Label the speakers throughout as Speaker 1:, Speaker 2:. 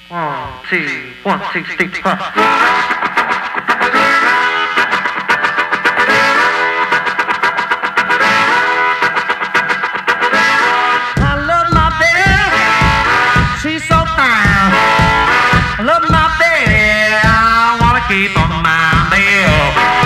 Speaker 1: One, two, three, four. I love my baby, she's so fine. I love my baby, I wanna keep on my baby.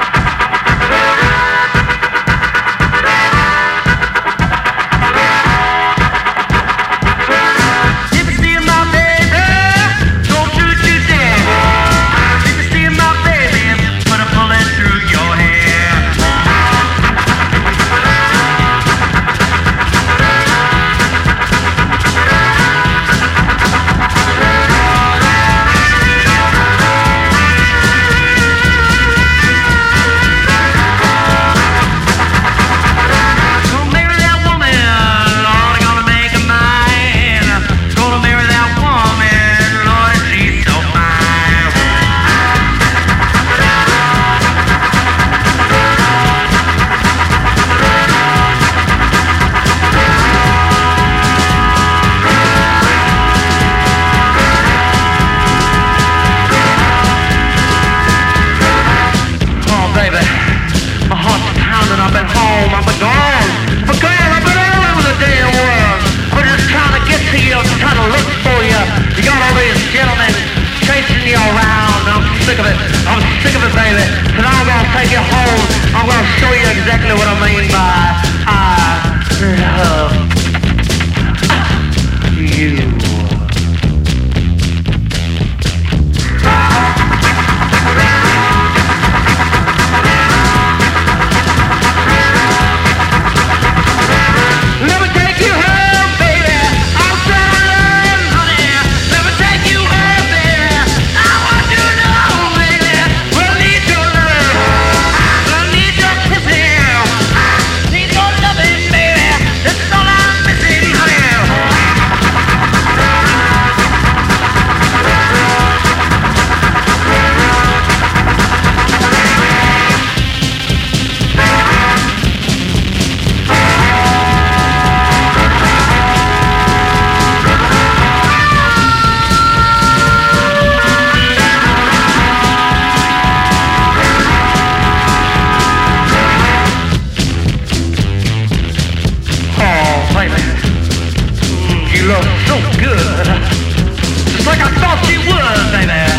Speaker 1: I'm sick of it, baby. Cause I'm gonna take you home. I'm gonna show you exactly what I mean by I love you. You look so good, just like I thought you would, baby.